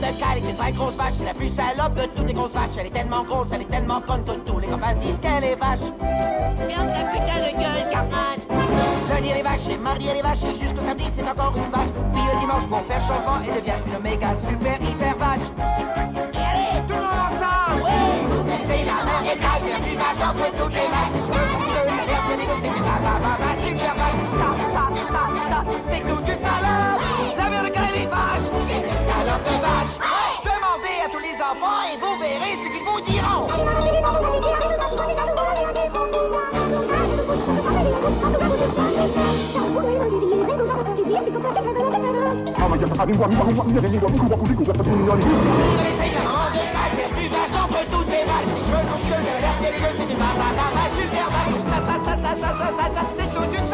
de Kyle est une vraie grosse vache, c'est la plus salope de toutes les grosses vaches. Elle est tellement grosse, elle est tellement conne que tous les copains disent qu'elle est vache. Ferme ta putain de gueule, Cartman. Lundi elle est vache, et mardi elle est vache, et jusqu'au samedi c'est encore une vache. Puis le dimanche pour faire changement, elle devient une méga super hyper vache. Et allez, Tout le monde ensemble! Oui! C'est la mère et vache, c'est la plus vache d'entre toutes les vaches. L'alerte de négo, c'est une va, super vache. Ça, c'est toute une salope! La mère de Kyle est vache! C'est une salope de vache! Demandez à tous les enfants et vous verrez ce qu'ils vous diront! C'est la maman de vache, c'est la plus vache entre toutes les vaches. Je vous dis que l'alerte de négo, c'est une va, super vache. Ça, c'est toute une